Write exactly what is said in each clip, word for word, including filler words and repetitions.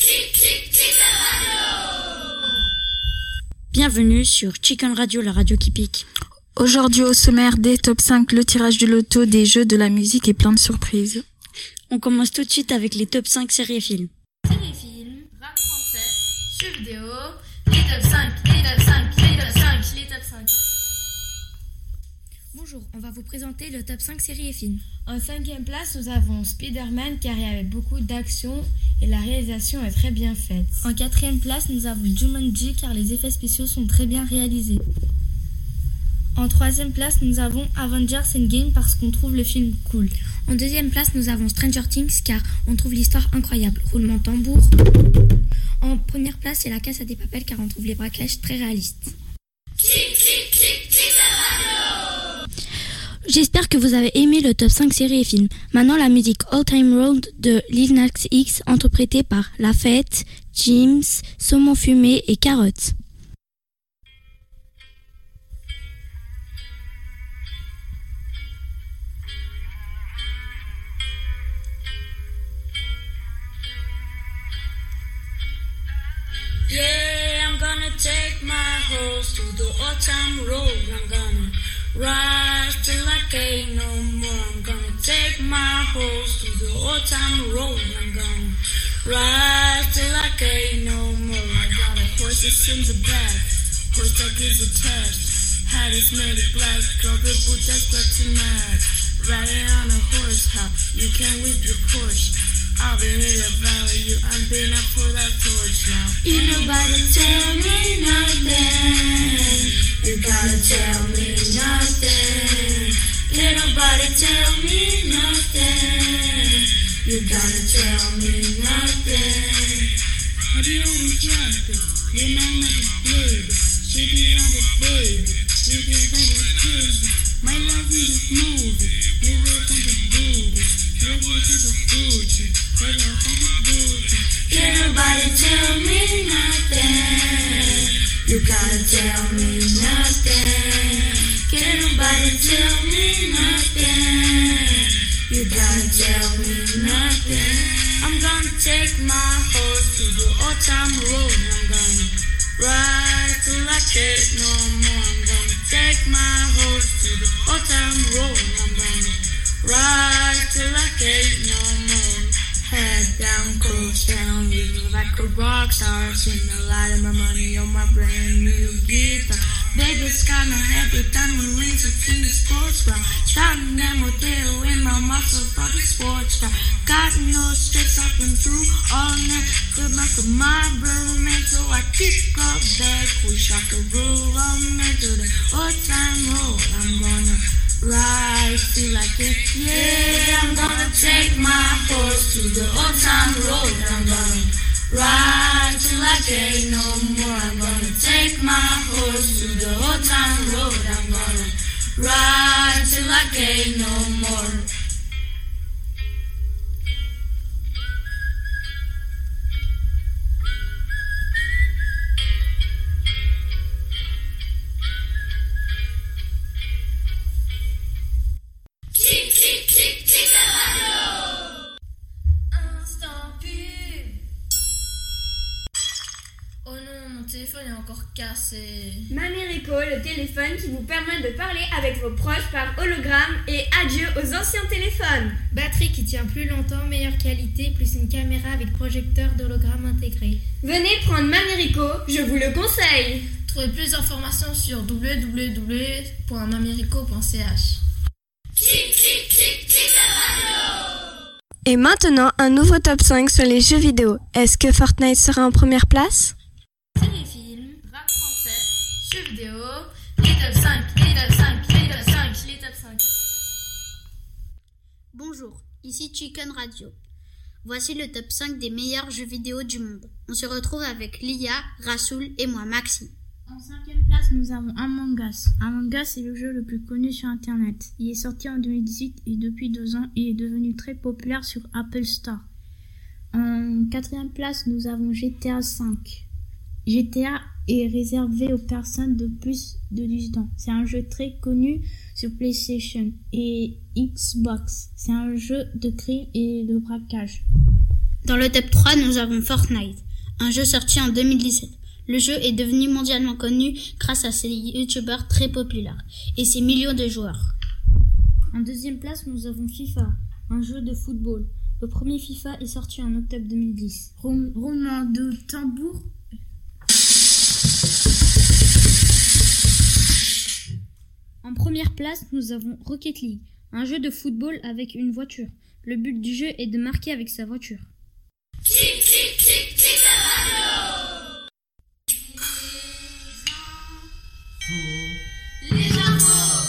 Bienvenue sur Chicken Radio, la radio qui pique. Aujourd'hui au sommaire des top cinq, le tirage du loto, des jeux, de la musique et plein de surprises. On commence tout de suite avec les top cinq séries et films. Séries et films, rap français, jeux vidéo, les top cinq, les top cinq, les top cinq, les top cinq. Bonjour, on va vous présenter le top cinq séries et films. En cinquième place, nous avons Spider-Man car il y avait beaucoup d'action et la réalisation est très bien faite. En quatrième place, nous avons Jumanji car les effets spéciaux sont très bien réalisés. En troisième place, nous avons Avengers Endgame parce qu'on trouve le film cool. En deuxième place, nous avons Stranger Things car on trouve l'histoire incroyable. Roulement de tambour. En première place, c'est La Casa des Papel car on trouve les braquages très réalistes. J'espère que vous avez aimé le top cinq séries et films. Maintenant, la musique All Time Road de Lil Nas X, interprétée par La Fête, James, Saumon Fumé et Carotte. Yeah, I'm gonna take my horse to the old time road. I'm gonna ride till I can't no more. I'm gonna take my horse to the old time road. I'm gonna ride till I can't no more. I got a horse that's in the back, horse that gives a test. Hat is made of black, covered boots that's got to match. Riding on a horse, how you can whip your Porsche. I'll be here to follow you, I've been up for that torch now. Ain't nobody tell me nothing. You gotta tell me nothing. Ain't nobody tell me nothing. You gotta tell me nothing. I be on the tractor, your man never played it. She be on the baby, you be like a kid. My love in this movie, live it on the booty, live it on the booty. Can't nobody tell me nothing. You gotta tell me nothing. Can't nobody tell me nothing. You gotta tell me nothing. I'm gonna take my horse to the old time road. I'm gonna ride till I can't no more. I'm gonna take my horse to the old time road. I'm gonna ride till I can't no more. Head down, close down, living like a rock star. Seeing the light of my money on my brand new guitar. Baby, it's kinda heavy, time when wings are in the sports car. Starting them with deal in my muscle for the sports car. Got no stress up and through all night. Good luck with my brother, man, so I kick up back. Wish I could roll on me to the old time road. I'm gonna ride till I get, yeah, I'm gonna take my horse to the old time road. I'm gonna ride till I can't no more. I'm gonna take my horse to the old time road. I'm gonna ride till I can't no more. Téléphone est encore cassé. Mamirico, le téléphone qui vous permet de parler avec vos proches par hologramme, et adieu aux anciens téléphones. Batterie qui tient plus longtemps, meilleure qualité, plus une caméra avec projecteur d'hologramme intégré. Venez prendre Mamirico, je vous le conseille. Trouvez plus d'informations sur w w w point mamirico point c h. Et maintenant, un nouveau top cinq sur les jeux vidéo. Est-ce que Fortnite sera en première place ? Séries et films, rap français, jeux vidéo, les top cinq, les top cinq, les top cinq, les top cinq. Bonjour, ici Chicken Radio. Voici le top cinq des meilleurs jeux vidéo du monde. On se retrouve avec Lia, Rasoul et moi, Maxi. En cinquième place, nous avons Among Us. Among Us est le jeu le plus connu sur Internet. Il est sorti en deux mille dix-huit et depuis deux ans, il est devenu très populaire sur Apple Store. En quatrième place, nous avons G T A cinq. G T A est réservé aux personnes de plus de dix ans. C'est un jeu très connu sur PlayStation et Xbox. C'est un jeu de crime et de braquage. Dans le top trois, nous avons Fortnite, un jeu sorti en deux mille dix-sept. Le jeu est devenu mondialement connu grâce à ses youtubeurs très populaires et ses millions de joueurs. En deuxième place, nous avons FIFA, un jeu de football. Le premier FIFA est sorti en octobre deux mille dix. Roulement de tambour. En première place, nous avons Rocket League, un jeu de football avec une voiture. Le but du jeu est de marquer avec sa voiture. Les infos.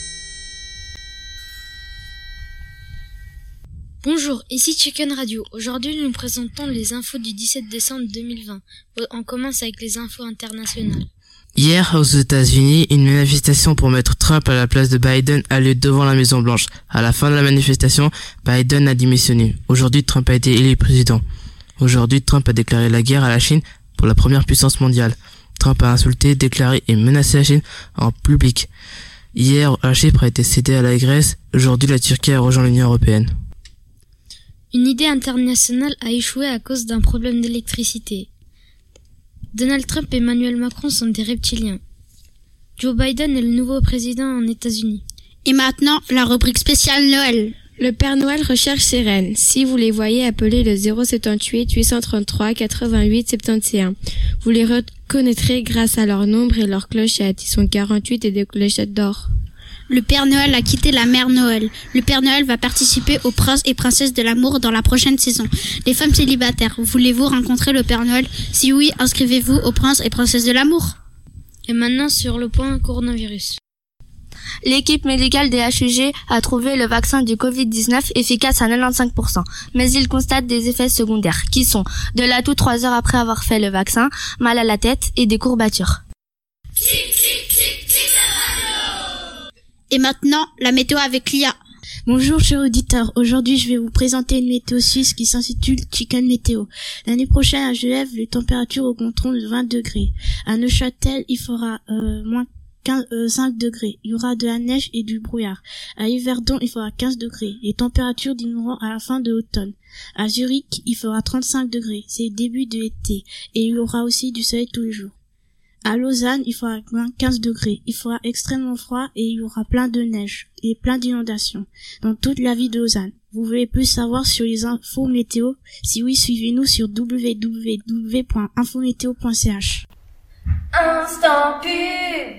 Bonjour, ici Chicken Radio. Aujourd'hui, nous présentons les infos du dix-sept décembre deux mille vingt. On commence avec les infos internationales. Hier, aux États-Unis, une manifestation pour mettre Trump à la place de Biden a lieu devant la Maison Blanche. À la fin de la manifestation, Biden a démissionné. Aujourd'hui, Trump a été élu président. Aujourd'hui, Trump a déclaré la guerre à la Chine pour la première puissance mondiale. Trump a insulté, déclaré et menacé la Chine en public. Hier, Chypre a été cédé à la Grèce. Aujourd'hui, la Turquie a rejoint l'Union européenne. Une idée internationale a échoué à cause d'un problème d'électricité. Donald Trump et Emmanuel Macron sont des reptiliens. Joe Biden est le nouveau président en États-Unis. Et maintenant, la rubrique spéciale Noël. Le Père Noël recherche ses reines. Si vous les voyez, appelez le zéro sept huit huit cent trente-trois quatre-vingt-huit soixante et onze. Vous les reconnaîtrez grâce à leur nombre et leurs clochettes. Ils sont quarante-huit et des clochettes d'or. Le Père Noël a quitté la Mère Noël. Le Père Noël va participer aux Princes et Princesses de l'amour dans la prochaine saison. Les femmes célibataires, voulez-vous rencontrer le Père Noël? Si oui, inscrivez-vous aux Princes et Princesses de l'amour. Et maintenant sur le point coronavirus. L'équipe médicale des H U G a trouvé le vaccin du covid dix-neuf efficace à quatre-vingt-quinze pour cent. Mais il constate des effets secondaires qui sont de la toux trois heures après avoir fait le vaccin, mal à la tête et des courbatures. Et maintenant, la météo avec Lia. Bonjour chers auditeurs, aujourd'hui je vais vous présenter une météo suisse qui s'intitule Chicken Météo. L'année prochaine à Genève, les températures augmenteront de vingt degrés. À Neuchâtel, il fera euh, moins quinze, euh, cinq degrés. Il y aura de la neige et du brouillard. À Yverdon, il fera quinze degrés. Les températures diminueront à la fin de l'automne. À Zurich, il fera trente-cinq degrés. C'est le début de l'été. Et il y aura aussi du soleil tous les jours. À Lausanne, il fera quinze degrés. Il fera extrêmement froid et il y aura plein de neige et plein d'inondations dans toute la ville de Lausanne. Vous voulez plus savoir sur les infos météo? Si oui, suivez-nous sur w w w point infométéo point c h. Instant pub.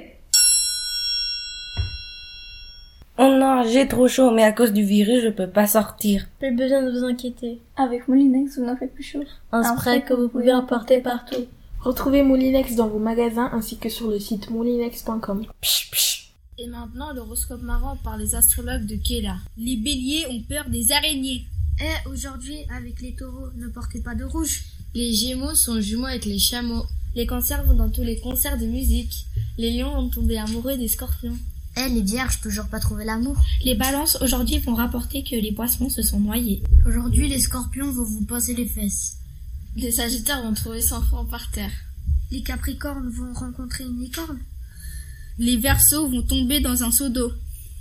Oh non, j'ai trop chaud, mais à cause du virus, je peux pas sortir. Plus besoin de vous inquiéter. Avec Moulinex, vous n'en faites plus chaud. Un spray que vous pouvez emporter partout. Retrouvez Moulinex dans vos magasins ainsi que sur le site moulinex point com. Et maintenant, l'horoscope marrant par les astrologues de Kela. Les béliers ont peur des araignées. Eh, aujourd'hui, avec les taureaux, ne portez pas de rouge. Les gémeaux sont jumeaux avec les chameaux. Les cancers vont dans tous les concerts de musique. Les lions vont tomber amoureux des scorpions. Eh, les vierges, toujours pas trouvé l'amour. Les balances, aujourd'hui, vont rapporter que les poissons se sont noyés. Aujourd'hui, les scorpions vont vous passer les fesses. Les sagittaires vont trouver cent francs par terre. Les capricornes vont rencontrer une licorne. Les verseaux vont tomber dans un seau d'eau.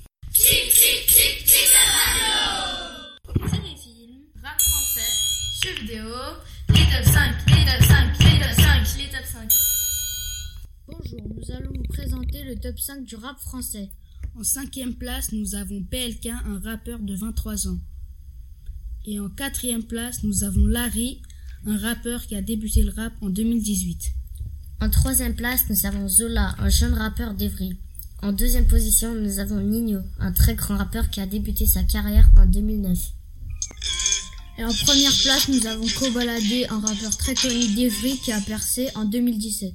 Téléfilm, rap français, jeux vidéo, les top cinq, les top cinq, les top cinq, les top cinq. Bonjour, nous allons vous présenter le top cinq du rap français. En cinquième place, nous avons P L K, un rappeur de vingt-trois ans. Et en quatrième place, nous avons Larry, un rappeur qui a débuté le rap en deux mille dix-huit. En troisième place, nous avons Zola, un jeune rappeur d'Evry. En deuxième position, nous avons Nino, un très grand rappeur qui a débuté sa carrière en deux mille neuf. Et en première place, nous avons Kobalade, un rappeur très connu d'Evry qui a percé en deux mille dix-sept.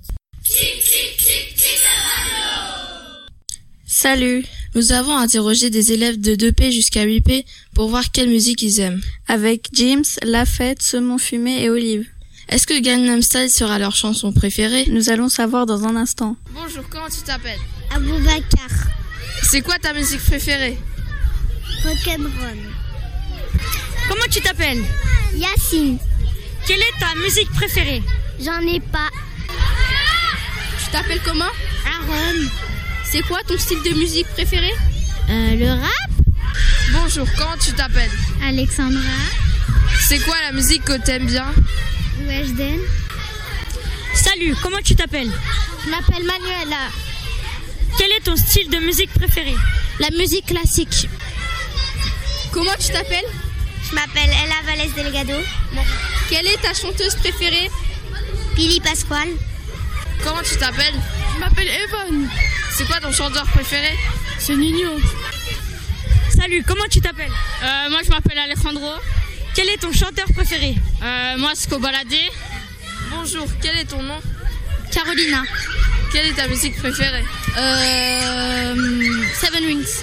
Salut! Nous avons interrogé des élèves de deux P jusqu'à huit P pour voir quelle musique ils aiment. Avec James, Lafette, Saumon Fumé et Olive. Est-ce que Gangnam Style sera leur chanson préférée? Nous allons savoir dans un instant. Bonjour, comment tu t'appelles? Aboubacar. C'est quoi ta musique préférée? Rock'n'roll. Comment tu t'appelles? Yacine. Quelle est ta musique préférée? J'en ai pas. Tu t'appelles comment? Aaron. C'est quoi ton style de musique préféré? Euh, le rap. Bonjour, comment tu t'appelles? Alexandra. C'est quoi la musique que t'aimes bien? Weshden. Salut, comment tu t'appelles? Je m'appelle Manuela. Quel est ton style de musique préféré? La musique classique. Comment tu t'appelles? Je m'appelle Ella Valles Delgado. Quelle est ta chanteuse préférée? Billy Pasquale. Comment tu t'appelles? Je m'appelle Evan. C'est quoi ton chanteur préféré? C'est Nino. Salut, comment tu t'appelles? euh, Moi je m'appelle Alejandro. Quel est ton chanteur préféré? euh, Moi c'est Cobaladé. Bonjour, quel est ton nom? Carolina. Quelle est ta musique préférée? Euh... Seven Wings.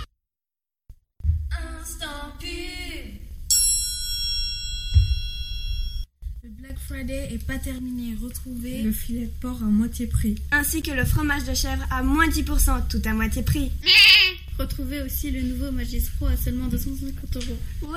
Instant pub. Le Black Friday est pas terminé. Retrouvez le filet de porc à moitié prix. Ainsi que le fromage de chèvre à moins dix pour cent, tout à moitié prix. Retrouvez aussi le nouveau Magis Pro à seulement deux cent cinquante euros. Ouais.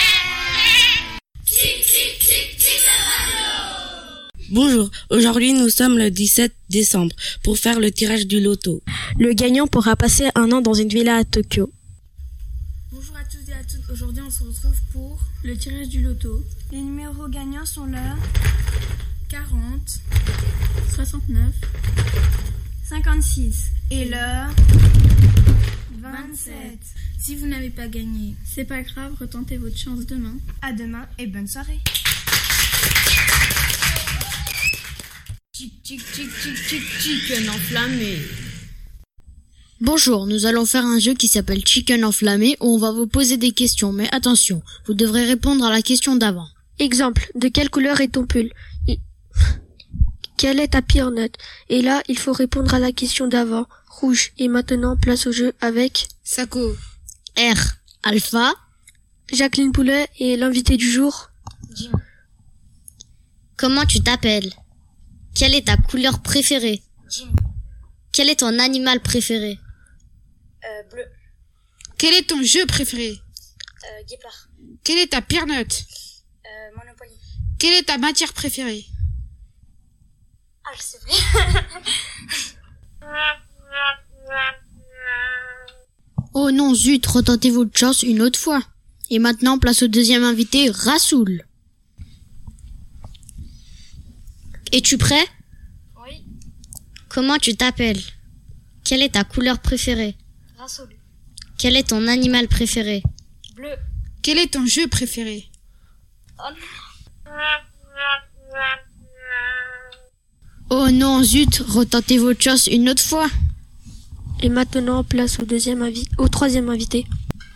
Bonjour, aujourd'hui nous sommes le dix-sept décembre pour faire le tirage du loto. Le gagnant pourra passer un an dans une villa à Tokyo. Bonjour à tous et à toutes, aujourd'hui on se retrouve pour le tirage du loto. Les numéros gagnants sont le quarante, soixante-neuf, cinquante-six et le vingt-sept. Si vous n'avez pas gagné, c'est pas grave, retentez votre chance demain. À demain et bonne soirée. Chic, chic, chic, chic, chic, chicken enflammé. Bonjour, nous allons faire un jeu qui s'appelle Chicken enflammé où on va vous poser des questions, mais attention, vous devrez répondre à la question d'avant. Exemple, de quelle couleur est ton pull? I- Quelle est ta pire note? Et là, il faut répondre à la question d'avant. Rouge. Et maintenant, place au jeu avec... Sako. R. Alpha. Jacqueline Poulet et l'invité du jour. Jim. Comment tu t'appelles? Quelle est ta couleur préférée? Jim. Quel est ton animal préféré? Euh, bleu. Quel est ton jeu préféré? Euh, guépard. Quelle est ta pire note? Euh, Monopoly. Quelle est ta matière préférée? Ah, c'est vrai. Oh non, zut, retentez votre chance une autre fois. Et maintenant, place au deuxième invité, Rassoul. Es-tu prêt? Oui. Comment tu t'appelles? Quelle est ta couleur préférée? Rassoul. Quel est ton animal préféré? Bleu. Quel est ton jeu préféré? Oh non. Oh non, zut, retentez votre chance une autre fois. Et maintenant, place au deuxième invi- au troisième invité.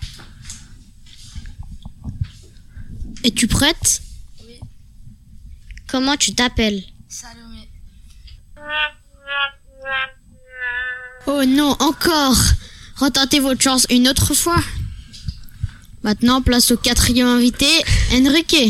Es-tu prête? Oui. Comment tu t'appelles? Salomé. Oh non, encore. Retentez votre chance une autre fois. Maintenant, place au quatrième invité, Enrique.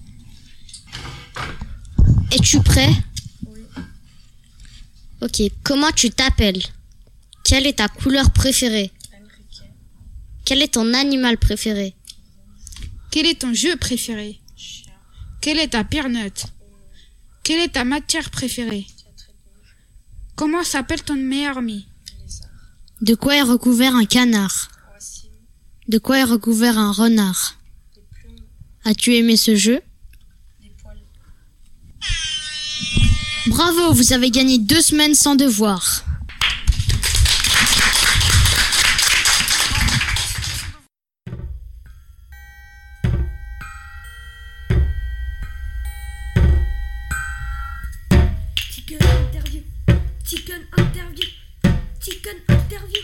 Es-tu prêt? Oui. Ok, comment tu t'appelles? Quelle est ta couleur préférée? Enrique. Quel est ton animal préféré? Quel est ton jeu préféré? Chien. Quelle est ta pire note? Quelle est ta matière préférée? Comment s'appelle ton meilleur ami? Lézard. De quoi est recouvert un canard? Wassim. De quoi est recouvert un renard? Des plumes. As-tu aimé ce jeu? Des poils. Bravo, vous avez gagné deux semaines sans devoir. Chicken interview. Chicken interview. Chicken interview.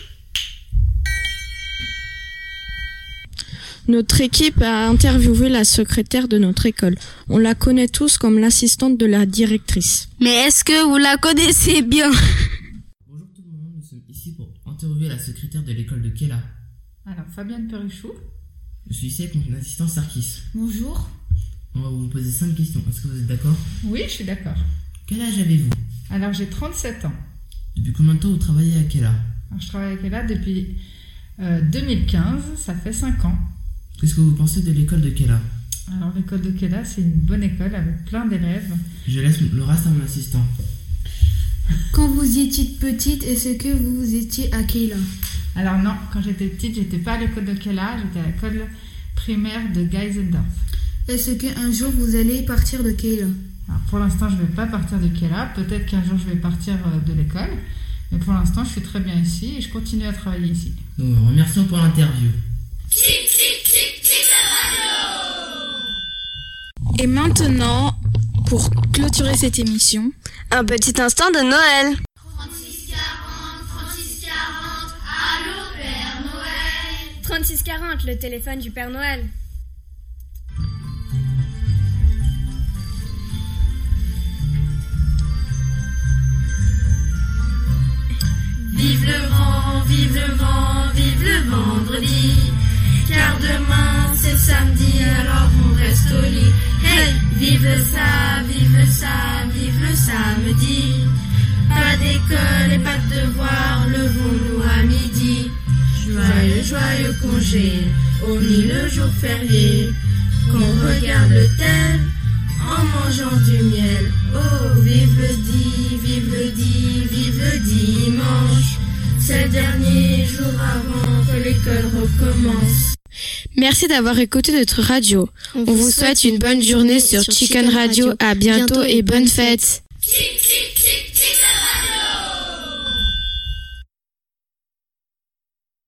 Notre équipe a interviewé la secrétaire de notre école. On la connaît tous comme l'assistante de la directrice. Mais est-ce que vous la connaissez bien? Bonjour tout le monde, nous sommes ici pour interviewer la secrétaire de l'école de Kela. Alors, Fabienne Perruchot. Je suis ici avec mon assistant Sarkis. Bonjour. On va vous poser cinq questions. Est-ce que vous êtes d'accord? Oui, je suis d'accord. Quel âge avez-vous? Alors, j'ai trente-sept ans. Depuis combien de temps vous travaillez à Kela? Alors, je travaille à Kela depuis euh, deux mille quinze, ça fait cinq ans. Qu'est-ce que vous pensez de l'école de Kela? Alors, l'école de Kela, c'est une bonne école avec plein d'élèves. Je laisse le reste à mon assistant. Quand vous étiez petite, est-ce que vous étiez à Kela? Alors non, quand j'étais petite, j'étais pas à l'école de Kela, j'étais à l'école primaire de Geisendorf. Est-ce qu'un jour vous allez partir de Keila? Alors pour l'instant, je ne vais pas partir de Keila. Peut-être qu'un jour, je vais partir de l'école. Mais pour l'instant, je suis très bien ici et je continue à travailler ici. Nous vous remercions pour l'interview. Et maintenant, pour clôturer cette émission, un petit instant de Noël. trente-six quarante, trente-six quarante, allô Père Noël. trente-six quarante, le téléphone du Père Noël. Vive le vent, vive le vent, vive le vendredi. Car demain c'est samedi, alors on reste au lit. Hey, vive le ça, vive le ça, vive le samedi. Pas d'école et pas de devoir, levons-nous à midi. Joyeux, joyeux congé, hormis le jour férié. Qu'on regarde le tel en mangeant du miel. Oh, vive le dit, vive le dit, vive le dimanche. C'est le dernier jour avant que l'école recommence. Merci d'avoir écouté notre radio. On, On vous souhaite une bonne journée sur Chicken Radio. À bientôt et bonne fête. Chic, chic.